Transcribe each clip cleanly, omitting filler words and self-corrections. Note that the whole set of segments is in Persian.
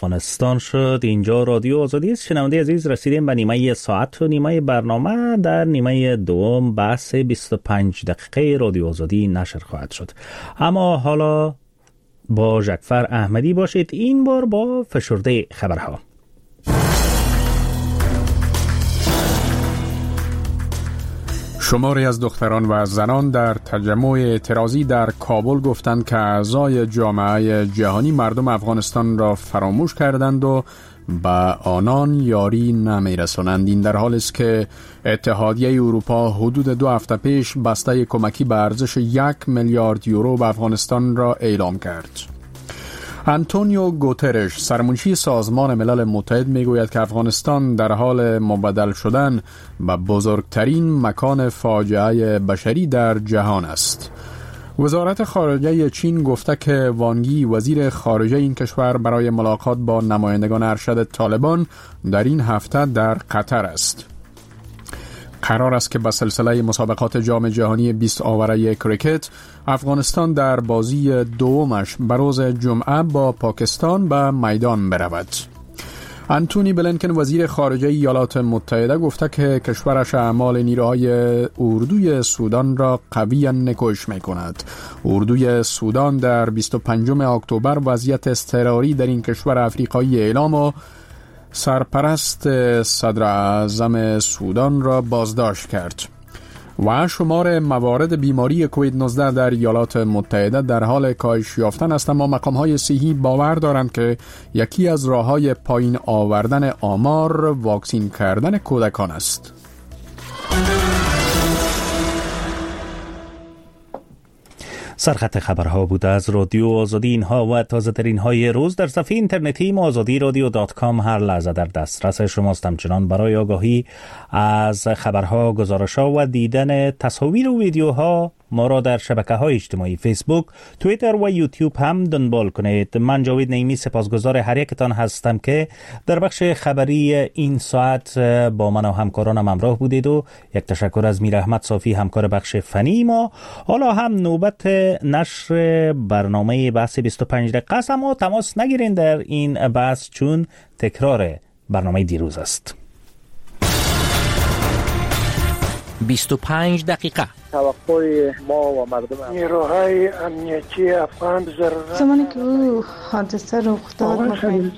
افغانستان شد. اینجا رادیو آزادی است. شنونده عزیز، رسیدیم به نیمه ساعت و نیمه برنامه. در نیمه دوم بحث 25 دقیقه رادیو آزادی نشر خواهد شد. اما حالا با ژکفر احمدی باشید، این بار با فشرده خبرها. شماری از دختران و زنان در تجمع اعتراضی در کابل گفتند که اعضای جامعه جهانی مردم افغانستان را فراموش کردند و به آنان یاری نمی‌رسانند. این در حالی است که اتحادیه اروپا حدود 2 هفته پیش بسته کمکی به ارزش 1 میلیارد یورو به افغانستان را اعلام کرد. آنتونیو گوترش، سرمنشی سازمان ملل متحد، میگوید که افغانستان در حال مبدل شدن به بزرگترین مکان فاجعه بشری در جهان است. وزارت خارجه چین گفته که وانگ یی، وزیر خارجه این کشور، برای ملاقات با نمایندگان ارشد طالبان در این هفته در قطر است. قرار است که به سلسله مسابقات جام جهانی 20 آوره کریکت افغانستان در بازی دومش به روز جمعه با پاکستان به میدان برود. آنتونی بلینکن، وزیر خارجه ایالات متحده، گفته که کشورش اعمال نیروهای اردوی سودان را قویاً نکوش می‌کند. اردوی سودان در 25 اکتبر وضعیت اضطراری در این کشور افریقایی اعلام و سرپرست صدر اعظم سودان را بازداشت کرد. و شمار موارد بیماری کووید 19 در ایالات متحده در حال کاهش یافتن است، اما مقام‌های صحی باور دارند که یکی از راه‌های پایین آوردن آمار واکسین کردن کودکان است. سرخط خبرها بود از رادیو آزادی. اینها و تازه ترین های روز در صفحه اینترنتی azadiradio.com هر لحظه در دسترس شماست. همچنان برای آگاهی از خبرها، گزارش‌ها و دیدن تصاویر و ویدیوها ما را در شبکه‌های اجتماعی فیسبوک، توییتر و یوتیوب هم دنبال کنید. من جاوید نعیمی سپاسگزار هر یکتان هستم که در بخش خبری این ساعت با من و همکارانم همراه بودید و یک تشکر از میر احمد صافی، همکار بخش فنی ما. حالا هم نوبت نشر برنامه بحث 25 دقیقه است، اما تماس نگیرین در این بحث چون تکرار برنامه دیروز است. 25 دقیقه توقع ما و مردم نیروهای امنیتی افغان ضرورت زمانی که او حادثه رخ داد.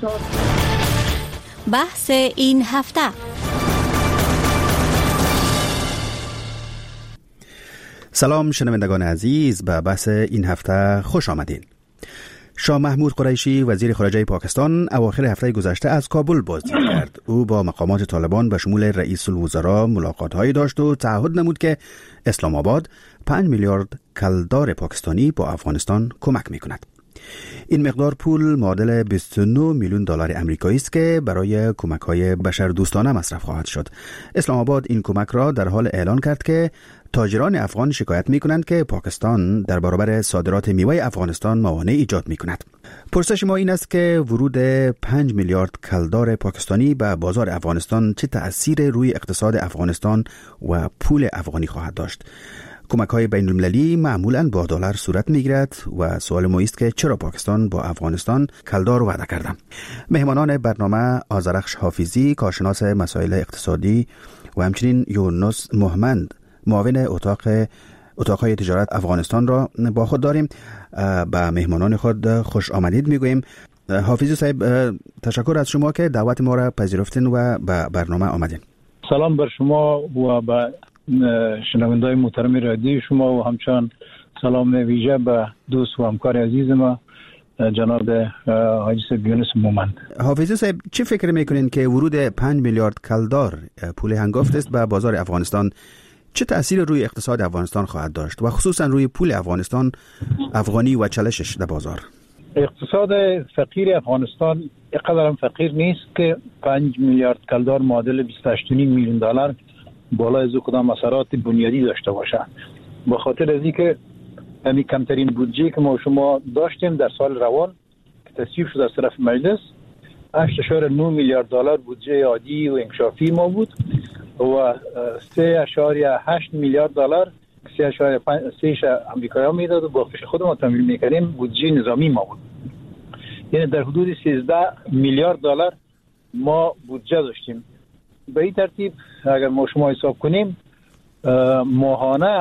بحث این هفته. سلام شنوندگان عزیز، به بحث این هفته خوش آمدین. شاه محمود قریشی، وزیر خارجه پاکستان، اواخر هفته گذشته از کابل بازدید کرد. او با مقامات طالبان به شمول رئیس الوزراء ملاقات‌هایی داشت و تعهد نمود که اسلام آباد 5 میلیارد کلدار پاکستانی با افغانستان کمک می‌کند. این مقدار پول معادل 29 میلیون دلار آمریکایی است که برای کمک‌های بشردوستانه مصرف خواهد شد. اسلام آباد این کمک را در حال اعلان کرد که تاجران افغان شکایت می‌کنند که پاکستان در برابر صادرات میوه افغانستان موانع ایجاد می‌کند. پرسش ما این است که ورود 5 میلیارد کلدار پاکستانی به بازار افغانستان چه تأثیر روی اقتصاد افغانستان و پول افغانی خواهد داشت؟ کمک‌های بین‌المللی معمولاً با دلار صورت می‌گیرد و سوال ما است که چرا پاکستان با افغانستان کلدار وعده کرده؟ مهمانان برنامه آذرخش حافظی، کارشناس مسائل اقتصادی، و همچنین یونس محمد، معاون اتاق‌های تجارت افغانستان را با خود داریم. به مهمانان خود خوش آمدید میگوییم. حافظی صاحب، تشکر از شما که دعوت ما را پذیرفتین و به برنامه آمدین. سلام بر شما و به شنوندگان محترم رادیو شما و همچنان سلام ویژه به دوست و همکار عزیز ما جناب حاجی صاحب یونس مومند. حافظی صاحب، چه فکر میکنین که ورود 5 میلیارد کلدار پول هنگفت است به بازار افغانستان چه تأثیر روی اقتصاد افغانستان خواهد داشت و خصوصا روی پول افغانی و چالشش در بازار؟ اقتصاد فقیر افغانستان اینقدر هم فقیر نیست که 5 میلیارد کلدار معادل 28.5 میلیون دلار بالای از کدام اثرات بنیادی داشته باشه. به خاطر از اینکه همین کمترین بودجه که ما شما داشتیم در سال روان که تصویب شد از طرف مجلس 8.9 میلیارد دلار بودجه عادی و انکشافی ما بود و 3.8 میلیارد دلار 3.5 امریکایی ها میداد و با خود ما تمویل میکردیم بودجه نظامی ما بود. یعنی در حدود 13 میلیارد دلار ما بودجه داشتیم. به این ترتیب اگر ما شما حساب کنیم ماهانه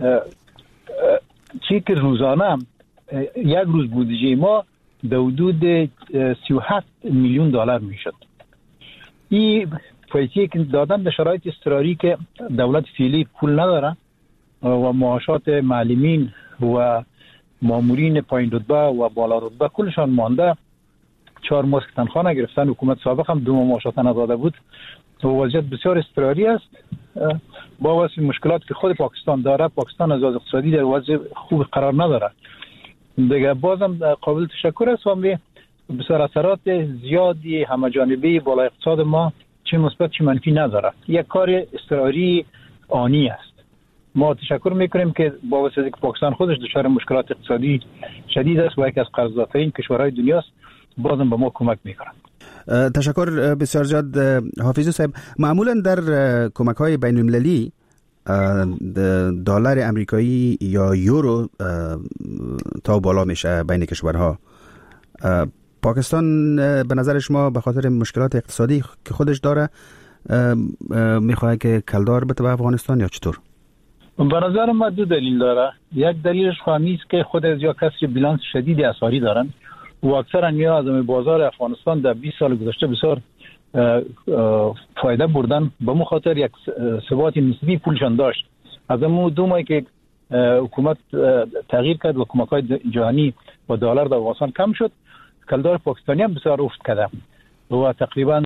چی که روزانه یک روز بودجه ما در حدود 37 میلیون دلار میشد. این پیسه که دادن در شرایط اضطراری که دولت فعلی پول نداره و معاشات معلمین و مامورین پایین رتبه و بالا رتبه کلشان مانده، 4 ماه تنخواه نگرفتن، حکومت سابق هم 2 ماه معاشات نداده بود و وضعیت بسیار اضطراری است. با واسه مشکلات که خود پاکستان داره، پاکستان از اقتصادی در وضع خوب قرار نداره. دیگه بازم قابل تشکر است و بسیار اثرات زیادی همه جانبه بالا اقتصاد ما چه مثبت چه منفی نداره. یک کار اضطراری آنی است. ما تشکر میکنیم که با واسطه که پاکستان خودش دچار مشکلات اقتصادی شدید است و یکی از قرضدارترین کشورهای دنیاست، بازم به ما کمک میکنند. تشکر بسیار زیاد حافظی صاحب. معمولا در کمک‌های بین‌المللی دلار امریکایی یا یورو تا بالا میشه بین کشورها. پاکستان به نظر شما به خاطر مشکلات اقتصادی که خودش داره میخواد که کلدار بده به افغانستان یا چطور؟ به نظر من 2 دلیل داره. یک دلیلش خواهی است که خود از یا کسری بیلانس شدید اسعاری دارن و اکثرا یا از بازار افغانستان در 20 سال گذشته بسیار فایده بردن، به مخاطر یک ثبات نسبی پولشان داشت. از اون 2 ماهی که حکومت تغییر کرد و کمک‌های جهانی و دلار در افغانستان کم شد، کلدار پاکستانی هم بسیار افت کرده و تقریبا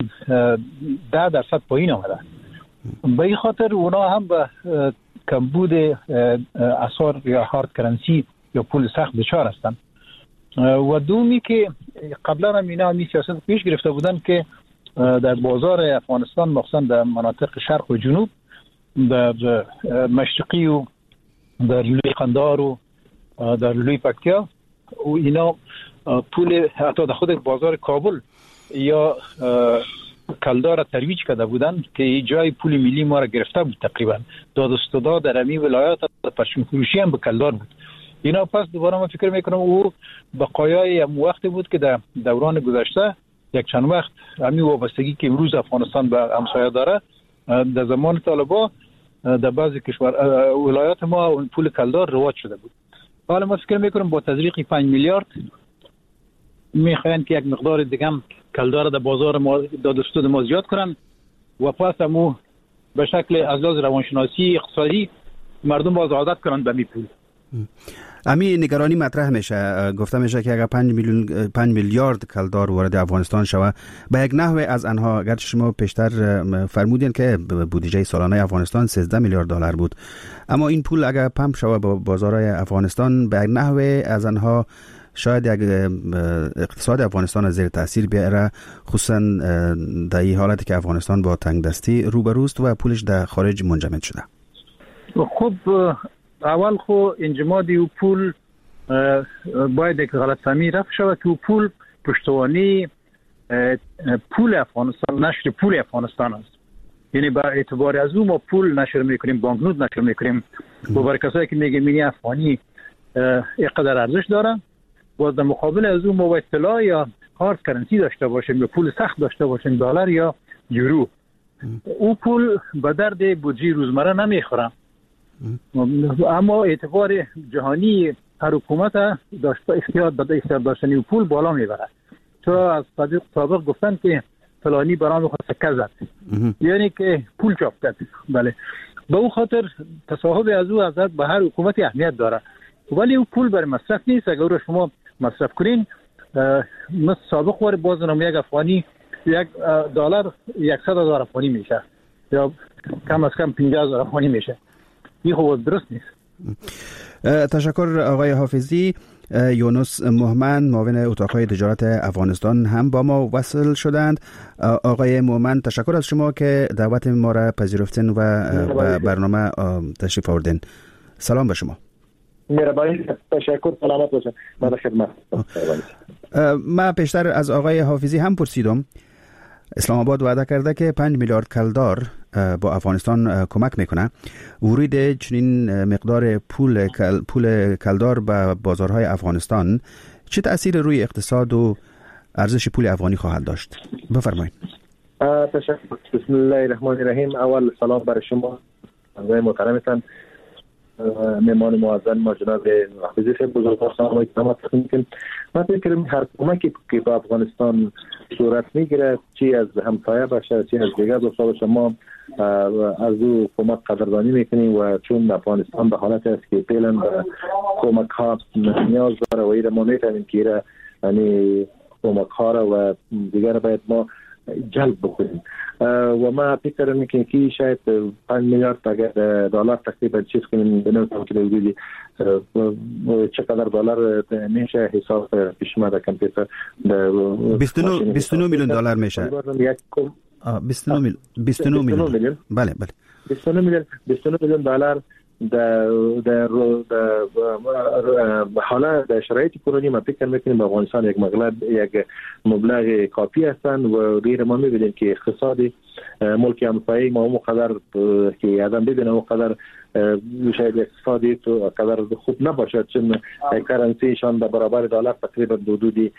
10% پایین آمده. به این خاطر اونا هم به کمبود اسعار یا هارد کرنسی یا پول سخت دچار هستند. و دومی که قبلا هم اینا این سیاست پیش گرفته بودن که در بازار افغانستان مخصوصا در مناطق شرق و جنوب، در مشرقی و در لوی قندار و در لوی پکتیا و اینا پول حتی در خود بازار کابل یا کلدار ترویج کرده بودن که جای پول ملی ما را گرفته بود. تقریبا داد و ستد در امی ولایات پشم فروشی هم به کلدار بود. اینا پس دوباره من فکر میکنم او بقایای وقتی بود که در دوران گذشته یک چند وقت همین وابستگی که امروز افغانستان به همسایه داره در زمان طالبا در بعضی کشور ولایات ما پول کلدار رواج شده بود. حالا ما فکر میکنم با تزریق 5 میلیارد میخواین که یک مقدار دیگه هم کلدار در بازار ما داد و ستد ما زیاد کنن و پس همو به شکل از لحاظ روانشناسی اقتصادی مردم باز عادت کنن به می پول. امی نگرانی مطرح میشه، گفته میشه که اگر 5 میلیارد کلدار وارد افغانستان شود به یک نحوه از آنها، اگر شما پیشتر فرمودین که بودجه سالانه افغانستان 13 میلیارد دلار بود، اما این پول اگر پمپ شود به بازارهای افغانستان به یک نحوه از آنها شاید یک اقتصاد افغانستان از زیر تاثیر بیاره، خصوصا در این حالتی که افغانستان با تنگ دستی روبروست و پولش در خارج منجمد شده. خب اول خو انجمادی و پول باید یک غلطفهمی رفع شود که پول پشتوانی پول افغانستان، نشر پول افغانستان است. یعنی با اعتبار از اون ما پول نشر میکنیم، بانکنوت نشر میکنیم و برای کسایی که میگه مینی افغانی اینقدر ارزش داره و در مقابل از اون ما باید طلا یا هارد کرنسی داشته باشیم یا پول سخت داشته باشیم، دلار یا یورو. او پول به درد بودجه روزمره نمیخوره، اما اعتبار جهانی هر حکومت داشته اختیار داشتنی و پول بالا میبره. تو از سابق گفتن که فلانی برام خود سکه زد، یعنی که پول چاپ کرد. بله، به اون خاطر تصاحب از او حضرت به هر حکومت اهمیت داره، ولی او پول برای مصرف نیست. اگر شما مصرف کنین مثل سابق وار بازنامه یک افغانی $1 100,000 افغانی میشه یا کم از کم 50,000 افغانی میشه. این خود درست نیست. تشکر آقای حافظی. یونس مومن معاون اتاقهای تجارت افغانستان هم با ما وصل شدند. آقای مومن تشکر از شما که دعوت ما را پذیرفتین و برنامه تشریف آوردین. سلام به شما. مهربانی، تشکر، سلامت باشید. در خدمت. من پیشتر از آقای حافظی هم پرسیدم. اسلام آباد وعده کرده که 5 میلیارد کلدار با افغانستان کمک میکنه. ورود چنین مقدار پول کلدار به بازارهای افغانستان چه تأثیر روی اقتصاد و ارزش پول افغانی خواهد داشت؟ بفرمایید. تشکر. بسم الله الرحمن الرحیم. اول سلام برای شما محترمتان، مهمان معظم ما جناب حافظی صاحب بزرگوار، سلام علیکم. من فکر می‌کنم هر کمکی که به افغانستان صورت میگیره، چی از همسایه باشه چی از دیگر دوستا باشه، ما از او کمک قدردانی میکنیم و چون افغانستان به حالت است که فعلا به کمک ها نیاز داره و این ما میتونیم که یعنی کمک ها را و دیگر باید ما جلب بکنیم و ما فکر میکنم که شاید 5 میلیارد اگر دلار تقریبا چیز کنیم بنویسم که بودی چقدر دلار میشه حساب پیش ما در کامپیوتر 29 میلیون دلار میشه. 29 میلیون. بله 29 میلیون دلار در حالا در شرایط کنونی ما فکر میکنیم افغانستان یک مبلغ کافی هستند و غیر ما میبینیم که اقتصاد ملک همسایه ما اونقدر که آدم ببینه اونقدر شاید اقتصادی تو قدر خوب نباشد، چون کرنسیشان به برابر دلار تقریبا حدود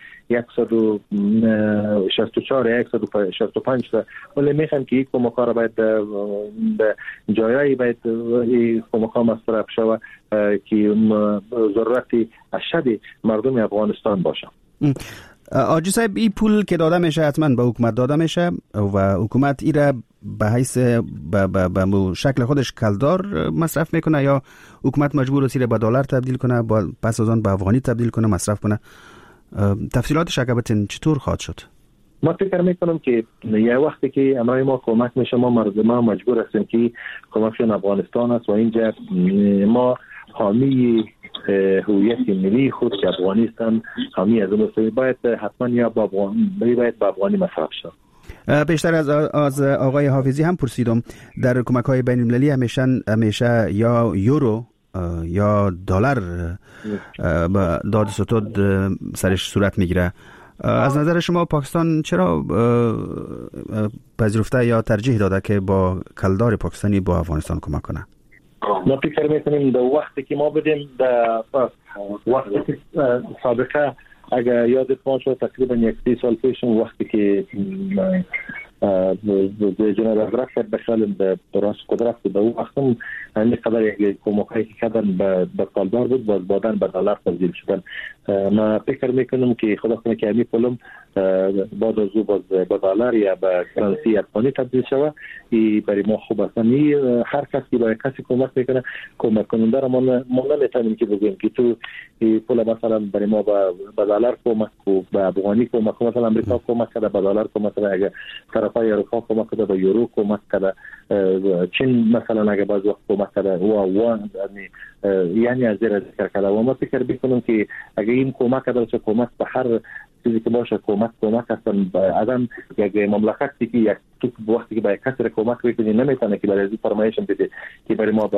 164 یا 165 است، ولی میخوام که این کمک‌ها را باید به جایایی باید این کمک‌ها مصرف شود که ضرورت اشد مردم افغانستان باشه. آجی صاحب، این پول که داده میشه حتما به حکومت داده میشه و حکومت ای را به حیث به شکل خودش کلدار مصرف میکنه یا حکومت مجبور است به دلار تبدیل کنه پس از آن به افغانی تبدیل کنه مصرف کنه؟ تفصیلاتش اگه چطور خواهد شد؟ ما فکر میکنم که یه وقتی که امرای ما کمک میشه ما مردم مجبور هستیم که کمکشون افغانستان است و اینجا ما حامی هویت ملی خود که افغانستان حامی از اون باید حتما یا باید با افغانی مصرف شد. بیشتر از آقای حافظی هم پرسیدم در کمک‌های بین‌المللی همیشه یا یورو یا دلار داد ستود سرش صورت میگیره. از نظر شما پاکستان چرا پذیرفته یا ترجیح داده که با کلدار پاکستانی با افغانستان کمک کنه؟ ما فکر میکنیم در وقتی که ما بدیم در وقتی که سابقه اگر یادت باشه تقریبا 30 سال پیش وقتی که جناب ازرق بخل به راست قدرت در اون وقت هم این قدر یک کمک‌هایی که کردن به کالدار بود باز بعداً به دلار تبدیل شدن. ما فکر میکنم که خدا کنه که همین پولم بعد از او باز به دلار یا به کرنسی افغانی تبدیل شود. این برای ما خوب است. هر کسی که با کسی کمک میکنه کمک کننده را ما نمیتونیم که بگیم که تو پول مثلا برای ما به دلار کمک و به افغانی کمک، مثلا امریکا کمک کرده به دلار کمک کرده، اگه طرفای اروپا کمک کرده به یورو کمک کرده، چین مثلا اگه باز وقت کمک کرده و یعنی از زیر ذکر کرده و ما فکر میکنم که اگه این کمک کرده چه کمک به هر چیزی که باشه کمک هستن آدم یک مملکتی که یک تو وقتی که به کسی کمک بکنی نمیتونه که برای فرمایش بده که برای ما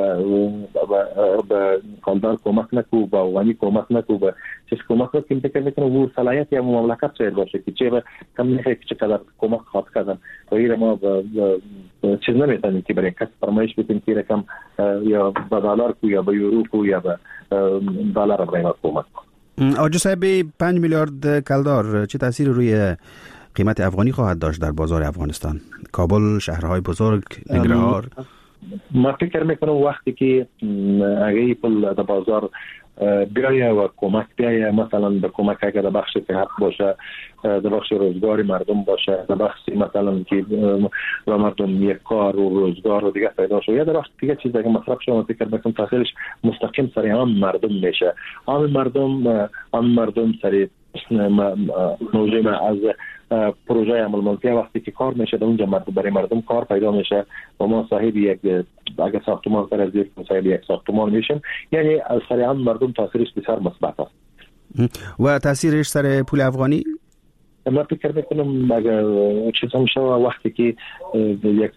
به کالدار کمک نکو با افغانی کمک نکو به چیز کمک نکنیم. فکر میکنم او صلاحیت یا مملکت شاید باشه که چه کم نخواهی که چقدر کمک خواهد کردن و این ما چیز نمیتونیم که برای کسی فرمایش بکنیم که رقم یا به دلار کو یا به یورو کو یا به دلار برای ما کمک. آجو صاحب، 5 میلیارد کلدار چه تأثیر روی قیمت افغانی خواهد داشت در بازار افغانستان؟ کابل، شهرهای بزرگ، ننگرهار؟ ما فکر میکنم وقتی که اگه پول در بازار بیایه و کمک بیایه، مثلا به کمک اگر در بخش صحت باشه، در بخش روزگاری مردم باشه، در بخش مثلا که و مردم یک کار و روزگار و دیگه پیدا شه، یا در بخش دیگه چیزی که مصرف شما فکر میکنم تاثیرش مستقیم سر عام مردم میشه. عام مردم سر موضوع از پروژه عمل منطقه وقتی که کار میشه در اونجا برای مردم کار پیدا میشه و ما صاحب یک اگه ساختمان سر از یک صاحب یک ساختمان میشیم، یعنی از سر عام مردم تاثیرش بسیار مثبت است. و تاثیرش سر پول افغانی؟ ما فکر میکنم اگر چیز هم شد وقتی که یک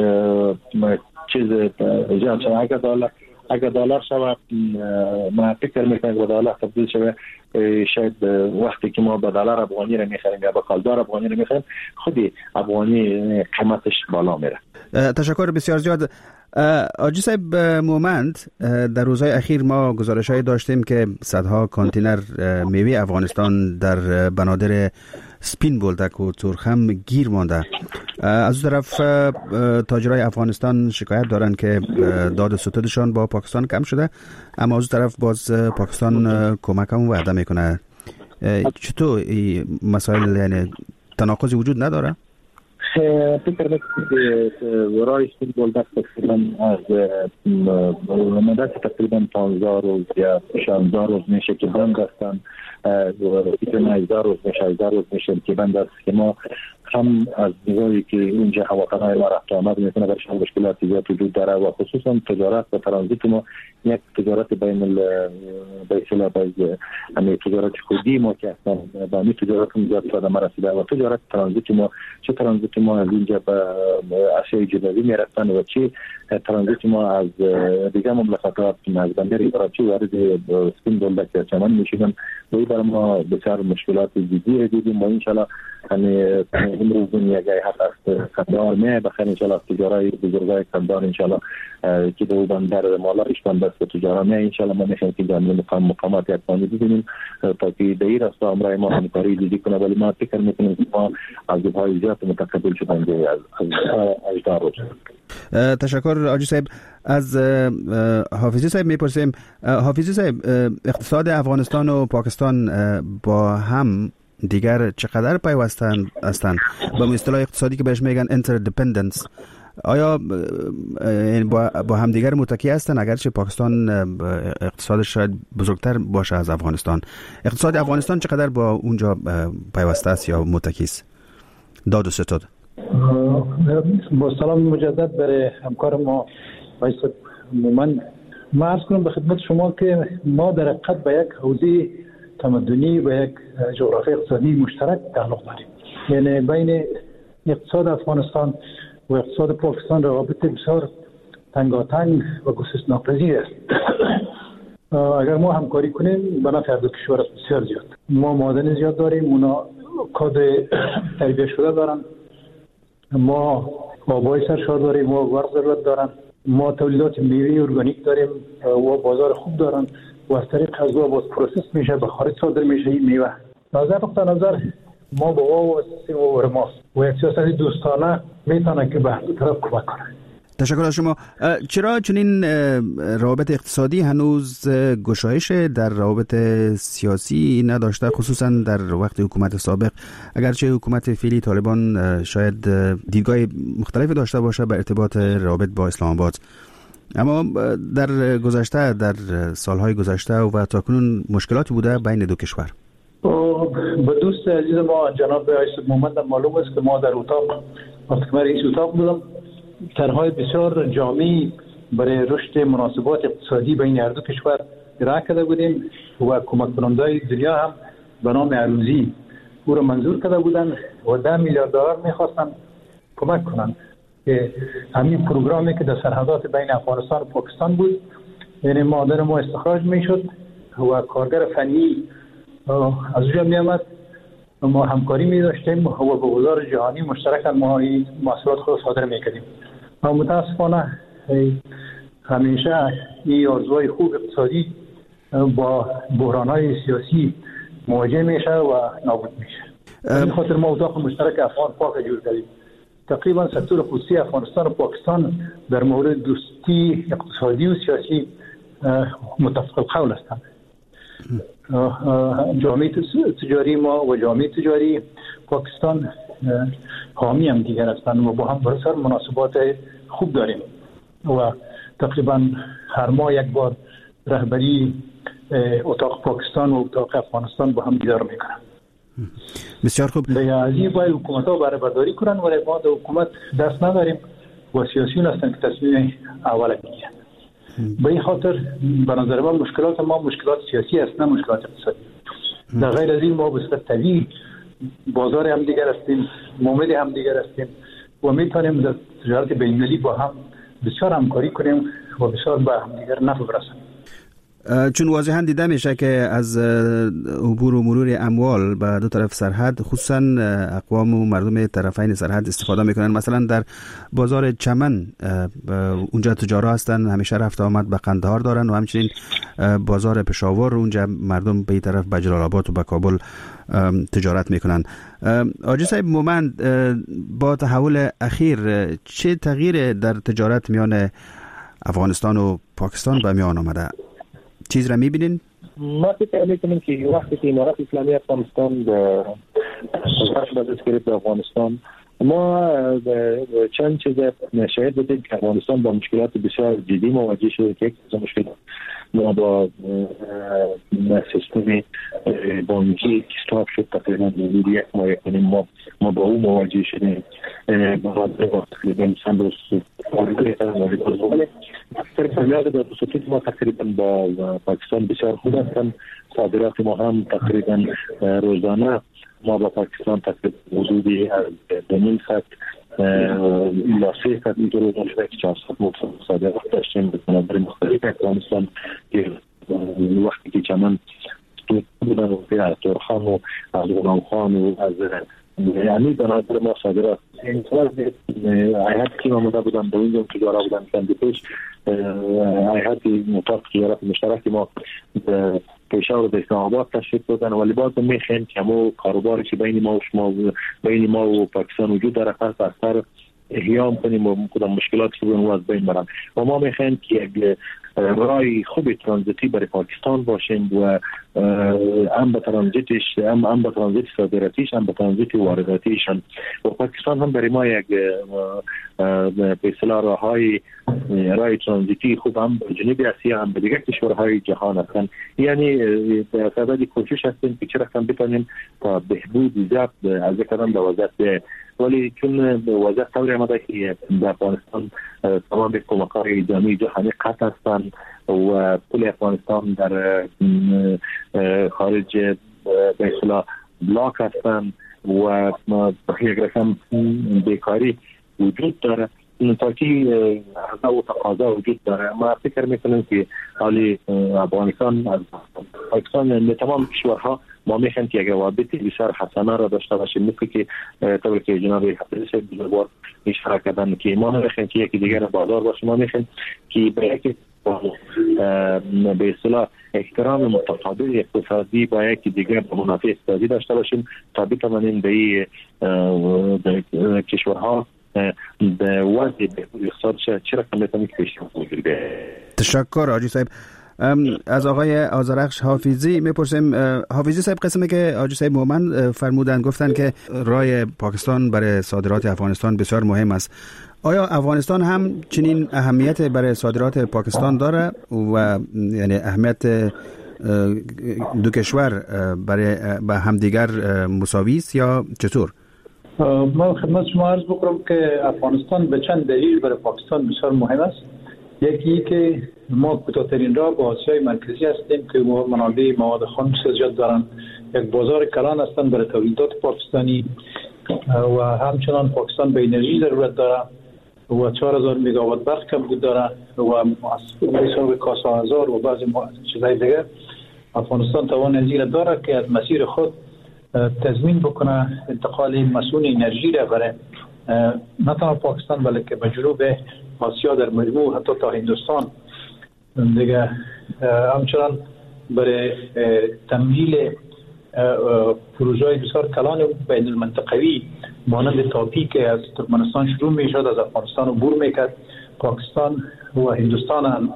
چیز جمع شد اگر دلار شود، ما فکر میکنم که دلار تبدیل شود، شاید وقتی که ما به دلار افغانی را میخریم یا به کالدار افغانی را میخریم خودی افغانی قیمتش بالا میره. تشکر بسیار زیاد. آجی صاحب مومند، در روزهای اخیر ما گزارش‌های داشتیم که صدها کانتینر میوه افغانستان در بنادر سپین بولدک و تورخم گیر مانده. از اون طرف تاجرای افغانستان شکایت دارن که داد ستودشان با پاکستان کم شده، اما از اون طرف باز پاکستان کمک هم وعده میکنه. چطور این مسائل یعنی تناقضی وجود نداره؟ فکر میکنم که ورای سپین بولدک تقریبا از مدت تقریبا 15 روز یا 16 روز میشه که بند هستن، 18 روز میشه 18 روز میشه که بند است که ما هم از نگاهی که اونجا هواپیمای ما رفت آمد میکنه برش مشکلات زیاد وجود داره و خصوصا تجارت و ترانزیت ما یک تجارت بین اصطلاح همین تجارت خودی ما که اصلا با همین تجارت هم زیاد ساده مرسیده و تجارت ترانزیت ما چه ترانزیت ما از اینجا به آسیای جنوبی میرفتن و چه ترانزیت ما از دیگه مملکتات از بندر کراچی وارد سپین بولدک یا چمن میشدن و این برای ما بسیار مشکلات جدی دیدیم و انشالله همین امروز یک حد است کندار می بخیر انشالله تجارای بزرگای کندار انشالله که دو بندر مالایش بند است تجارا می انشالله ما میخوایم که جامعه مقامات یکسانی ببینیم تا که در این راستا امرای ما همکاری جدی کنه، ولی ما فکر میکنیم که ما از جبهه‌های زیاد متقبل شدن از 18 روز. تشکر آجی صاحب. از حافظی صاحب میپرسیم. حافظی صاحب، اقتصاد افغانستان و پاکستان با هم دیگر چقدر پیوسته هستند؟ با اصطلاح اقتصادی که بهش میگن interdependence، آیا با هم دیگر متکی هستند؟ اگرچه پاکستان اقتصادش شاید بزرگتر باشه از افغانستان، اقتصاد افغانستان چقدر با اونجا پیوسته است یا متکی است؟ داد و ستود. با سلام مجدد برای همکار ما وایس مومن. ما عرض کنم به خدمت شما که ما در حقیقت به یک حوزه تمدنی و یک جغرافی اقتصادی مشترک تعلق داریم. یعنی بین اقتصاد افغانستان و اقتصاد پاکستان روابط بسیار تنگاتنگ و گسست ناپذیر است. اگر ما همکاری کنیم به نفع هر دو کشور است بسیار زیاد. ما معادن زیاد داریم، اونا کادر تربیه شده دارن، ما آبای سرشار داریم و ورق ضرورت دارن، ما تولیدات میوه ارگانیک داریم و بازار خوب دارن و از طریق غذا باز پروسس میشه به خارج صادر میشه این میوه. از نقطه نظر ما با واسطه و ما و یک سیاست دوستانه میتونه که به هر طرف کمک کنه. تشکر از شما. چرا چنین روابط اقتصادی هنوز گشایش در روابط سیاسی نداشته، خصوصا در وقت حکومت سابق؟ اگرچه حکومت فعلی طالبان شاید دیدگاه مختلفی داشته باشه به ارتباط روابط با اسلام آباد، اما در گذشته، در سالهای گذشته و تاکنون مشکلاتی بوده بین دو کشور. به دوست عزیز ما جناب آیسد محمد معلوم است که ما در اتاق وقتی که رئیس اتاق بودم طرح‌های بسیار جامعی برای رشد مناسبات اقتصادی بین هر دو کشور ارائه کرده بودیم و کمک کننده‌های دنیا هم به نام عروضی او را منظور کرده بودند و 10 میلیارد دلار می‌خواستند کمک کنند که همین پروگرامی که در سرحدات بین افغانستان و پاکستان بود، یعنی معادن ما استخراج می‌شد و کارگر فنی از اونجا می‌آمد، ما همکاری می‌داشتیم و با بازار جهانی مشترکاً ما این محصولات خود صادر می‌کردیم. و متاسفانه همیشه این آرزوهای خوب اقتصادی با بحران‌های سیاسی مواجه میشه و نابود میشه. این خاطر ما اتاق مشترک افغان پاک جور کردیم. تقریبا سکتور خصوصی افغانستان و پاکستان در مورد دوستی اقتصادی و سیاسی متفق القول هستند. جامعه تجاری ما و جامعه تجاری پاکستان حامی هم دیگر هستند و با هم بسیار مناسبات خوب داریم و تقریبا هر ماه یک بار رهبری اتاق پاکستان و اتاق افغانستان با هم دیدار میکنن. بسیار خوب. از این باید حکومت ها بهره برداری کنن ولی ما در حکومت دست نداریم و سیاسیون هستن که تصمیم اول میگیرن. به این خاطر به نظر من مشکلات ما مشکلات سیاسی است نه مشکلات اقتصادی. در غیر از این ما به صورت طبیعی بازار هم دیگر هستیم، مومد هم دیگر هستیم و میتونیم در تجارت بین‌المللی با هم بسیار همکاری کنیم و بسیار به هم دیگر نفع برسانیم. چون واضحا دیده میشه که از عبور و مرور اموال به دو طرف سرحد خصوصا اقوام و مردم طرفین سرحد استفاده میکنن. مثلا در بازار چمن اونجا تجارا هستن، همیشه رفت آمد به قندهار دارن و همچنین بازار پشاور اونجا مردم به این طرف به جلال آباد و به کابل تجارت میکنن. آجی صاحب مومند، با تحول اخیر چه تغییر در تجارت میان افغانستان و پاکستان به میان آمده؟ چیز را میبینین؟ ما فکر میکنیم که وقتی که امارات اسلامی افغانستان به دست گرفت به افغانستان، ما چند چیز شاهد بودیم که افغانستان با مشکلات بسیار جدی مواجه شده. که یک از مشکلات ما با سیستم بانکی استاپ شد، تقریبا حدود یک ماه ما با او مواجه شدیم. با تقریبا چند روز اکثر فعالیت در خصوصیت ما تقریبا با پاکستان بسیار خوب هستند. صادرات ما هم تقریبا روزانه ما با پاکستان تقریبا حدودی از 2.5 خط الا 3 خط اینطور روزانه شده که 400 صادرات داشتیم به منابع مختلف افغانستان که وقتی که چمن بودن و از ترخان و از غلام خان و از یعنی بنابر ما صادرات این سوال هیئت که آمده بودن با اینجا تجارت بودن کندی پیش هیئت مطابق تجارت مشترک ما پشاور و اسلام آباد تشریف بودن، ولی باز میخوایم که همون کاروباری که بین ما و پاکستان وجود داره پس اثر احیام کنیم و کدام مشکلات که بودن از بین برن و ما میخوایم که یک رای خوب ترانزیتی برای پاکستان باشیم و هم به ترانزیتش هم به ترانزیت صادراتیش هم به ترانزیت وارداتیش و پاکستان هم برای ما یک به اصطلاح رای ترانزیتی خوب هم به جنوب آسیا هم به دیگر کشورهای جهان هستند. یعنی در صدد کوشش هستیم که چه رقم بتونیم تا بهبود ضبط از کردن به وضعیت، ولی چون وضعیت طوری آمده که در افغانستان تمام کمک‌های جامعه جهانی قطع هستند و کل افغانستان در خارج به اصطلاح بلاک هستند و یک رقم بیکاری وجود داره، تاکی عرضه و تقاضا وجود داره. ما فکر میکنیم که حالی افغانستان از پاکستان تمام کشورها ما میخوایم که یک روابط بسیار حسنه را داشته باشیم، مثل که طور که جناب حفیظی صاحب بزرگوار اشاره کردن که ما نمیخوایم که یکی دیگر بازار باشه، ما میخوایم که به یک به اصطلاح احترام متقابل اقتصادی با یکی دیگر به منافع اقتصادی داشته باشیم تا بتوانیم به کشورها به وضع بهبود اقتصاد چه رقم میتونیم که پیش بگیریم. تشکر حاجی صاحب. از آقای آذرخش حافظی میپرسیم. حافظی صاحب، قسمی که حاجی صاحب مومند فرمودن گفتن که رای پاکستان برای صادرات افغانستان بسیار مهم است. آیا افغانستان هم چنین اهمیت برای صادرات پاکستان داره و یعنی اهمیت دو کشور برای به همدیگر مساوی است یا چطور؟ ما خدمت شما عرض بکنم که افغانستان به چند دلیل برای پاکستان بسیار مهم است. یکی که ما کوتاه‌ترین راه با آسیای مرکزی هستیم که منابع مواد خام بسیار زیاد دارن، یک بازار کلان هستند برای تولیدات پاکستانی و همچنان پاکستان به انرژی ضرورت داره و 4000 مگاوات برق کمبود داره و حساب کاسازار و بعضی چیزهای دیگه. افغانستان توان این داره که از مسیر خود تضمین بکنه انتقال مسئول انرژی را برای نه تنها پاکستان بلکه به جنوب آسیا در مجموع حتی تا هندوستان دیگه. همچنان برای تمویل پروژه‌های بسیار کلان بین المنطقوی مانند تاپی که از ترکمنستان شروع میشد از افغانستان عبور میکرد، پاکستان و هندوستان هم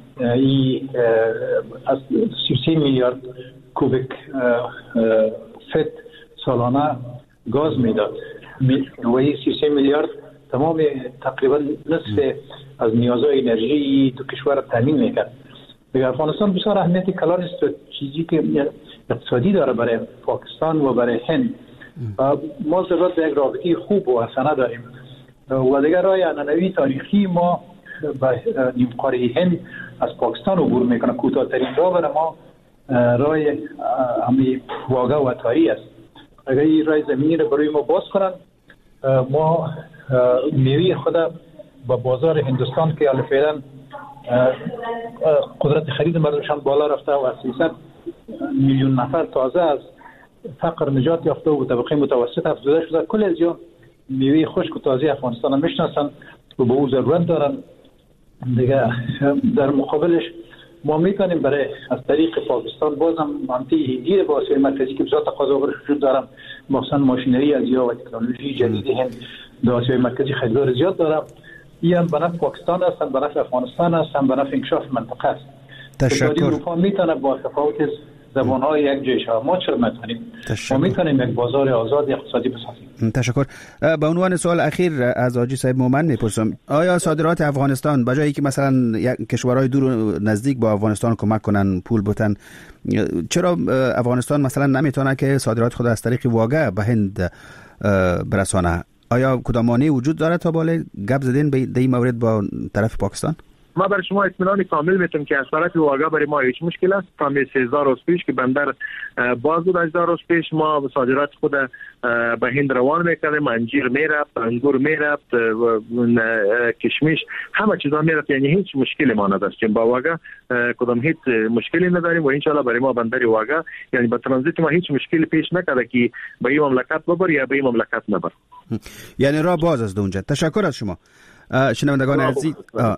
از 33 میلیارد کوبیک فت سالانه گاز میداد و این 33 میلیارد تمام تقریبا نصف از نیازهای انرژی دو کشور را تامین میکرد. افغانستان بسیار اهمیت کلان استراتژیکی که اقتصادی داره برای پاکستان و برای هند. ما ضرورت به یک رابطه خوب و حسنه داریم و دیگر راه عنعنوی تاریخی ما به نیمقاره هند از پاکستان عبور میکنه. کوتاه‌ترین راه برای ما راه همین واگا و اتاری است. اگر این راه زمینی رو برای ما باز کنن، ما میوه خود با بازار هندوستان که حالا فعلا قدرت خرید مردمشان بالا رفته و 300 میلیون نفر تازه از فقر نجات یافته و طبقه متوسط افزوده شده. کل از یا میوه خشک و تازه افغانستان هم میشناسن و به او ضرورت دارن. دیگه در مقابلش ما میتونیم برای از طریق پاکستان بازم منطقه هندی با آسیای مرکزی که بسیار تقاضا برش وجود دارم، مخصوصا ماشینری از یا و تکنولوژی جدید هند در آسیای مرکزی خریدار زیاد دارم. این هم به نفع پاکستان است، هم به نفع افغانستان است، هم به نفع انکشاف منطقه است. تشکر. اروپا میتونه با تفاوت زبان‌های یک جای شود، ما چرا نتونیم؟ ما میتونیم یک بازار آزاد اقتصادی بسازیم. تشکر. به عنوان سوال اخیر از حاجی صاحب مومن میپرسم، آیا صادرات افغانستان به جایی که مثلا کشورهای دور و نزدیک با افغانستان کمک کنن پول بتن، چرا افغانستان مثلا نمیتونه که صادرات خود از طریق واگه به هند برسانه؟ آیا کدام مانعی وجود داره تا بالای گپ زدین به این مورد با طرف پاکستان؟ ما برای شما اطمینان کامل میتونم که از طرف واگه برای ما هیچ مشکل است. تا 3000 روز پیش که بندر باز بود، 8000 روز پیش ما صادرات خود به هند روان میکردیم. انجیر میرفت، انگور میرفت، کشمش، همه چیزا میرفت. یعنی هیچ مشکلی ما نداشتیم با واگه، کدام هیچ مشکلی نداریم و ان شاء الله برای ما بندر واگه یعنی با ترانزیت ما هیچ مشکلی پیش نکرده که به این مملکت ببر یا به این مملکت نبر. یعنی راه باز است اونجا. تشکر از شما شنوندگان عزیز.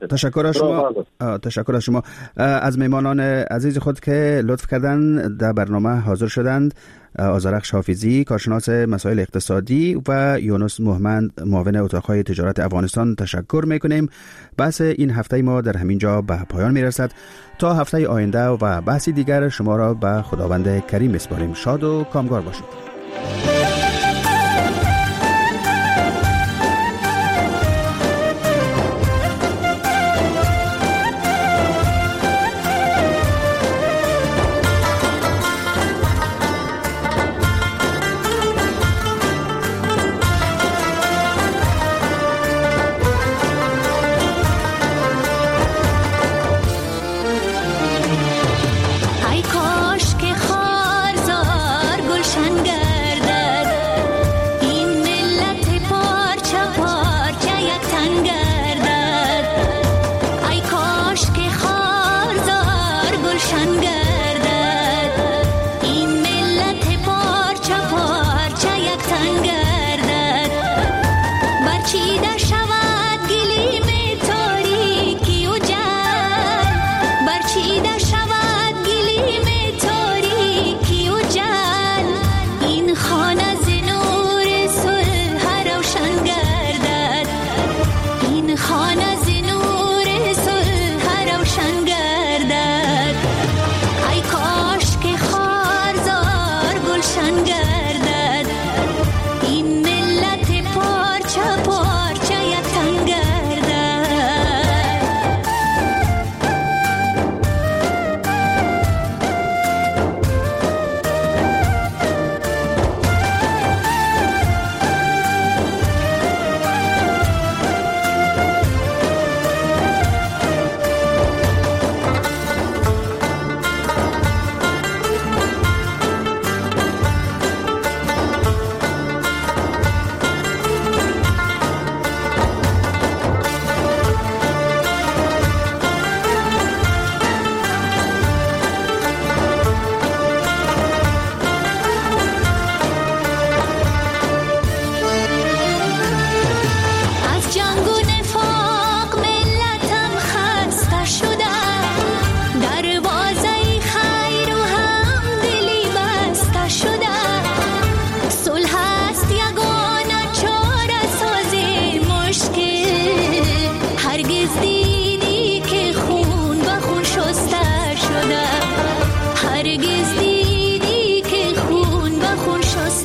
تشکر از شما از میمانان عزیز خود که لطف کردند در برنامه حاضر شدند. آذرخش حافظی کارشناس مسائل اقتصادی و یونس محمد معاون اتاقهای تجارت افغانستان تشکر میکنیم. بحث این هفته ما در همین جا به پایان میرسد. تا هفته آینده و بحثی دیگر شما را به خداوند کریم میسپاریم. شاد و کامگار باشید.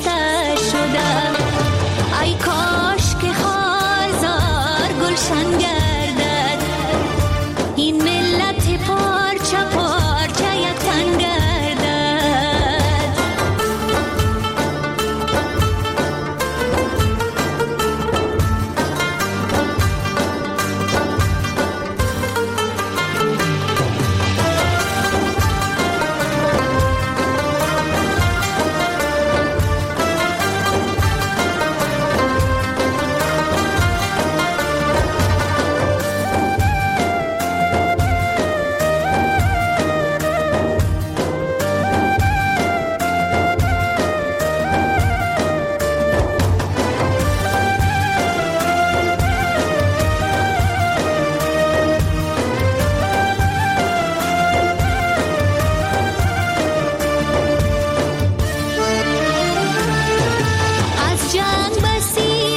ای کاش که خارزار گلشن